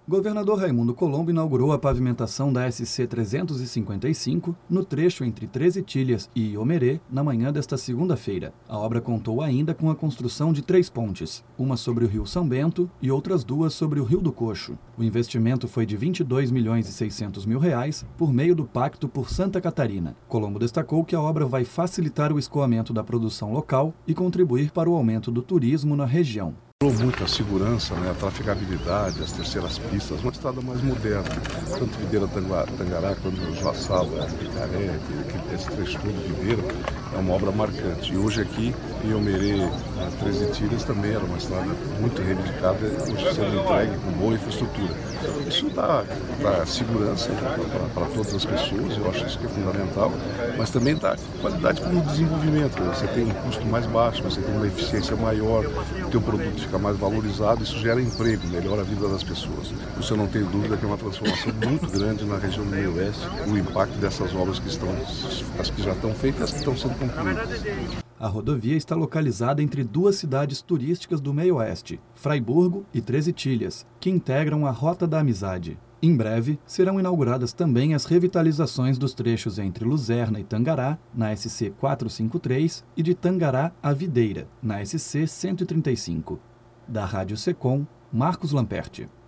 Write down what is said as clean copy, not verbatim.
Governador Raimundo Colombo inaugurou a pavimentação da SC 355 no trecho entre Três Itilhas e Iomerê na manhã desta segunda-feira. A obra contou ainda com a construção de 3 pontes, uma sobre o Rio São Bento e outras 2 sobre o Rio do Coxo. O investimento foi de R$ 22.600.000 por meio do Pacto por Santa Catarina. Colombo destacou que a obra vai facilitar o escoamento da produção local e contribuir para o aumento do turismo na região. Muito a segurança, a traficabilidade, as terceiras pistas, uma estrada mais moderna, tanto Videira Tangará quanto Joaçaba, Picaré, esse trecho todo de Videira, é uma obra marcante. E hoje aqui em Iomerê, Três Itilhas, também era uma estrada muito reivindicada, hoje sendo entregue com boa infraestrutura. Isso dá segurança para todas as pessoas, eu acho isso que é fundamental, mas também dá qualidade para o desenvolvimento. Você tem um custo mais baixo, você tem uma eficiência maior, o teu produto fica mais valorizado, isso gera emprego, melhora a vida das pessoas. Isso eu não tenho dúvida que é uma transformação muito grande na região do meio oeste, o impacto dessas obras as que já estão feitas e as que estão sendo concluídas. A rodovia está localizada entre 2 cidades turísticas do meio oeste, Fraiburgo e Três Itilhas, que integram a Rota da Amizade. Em breve, serão inauguradas também as revitalizações dos trechos entre Luzerna e Tangará, na SC 453, e de Tangará a Videira, na SC 135. Da Rádio Secom, Marcos Lamperti.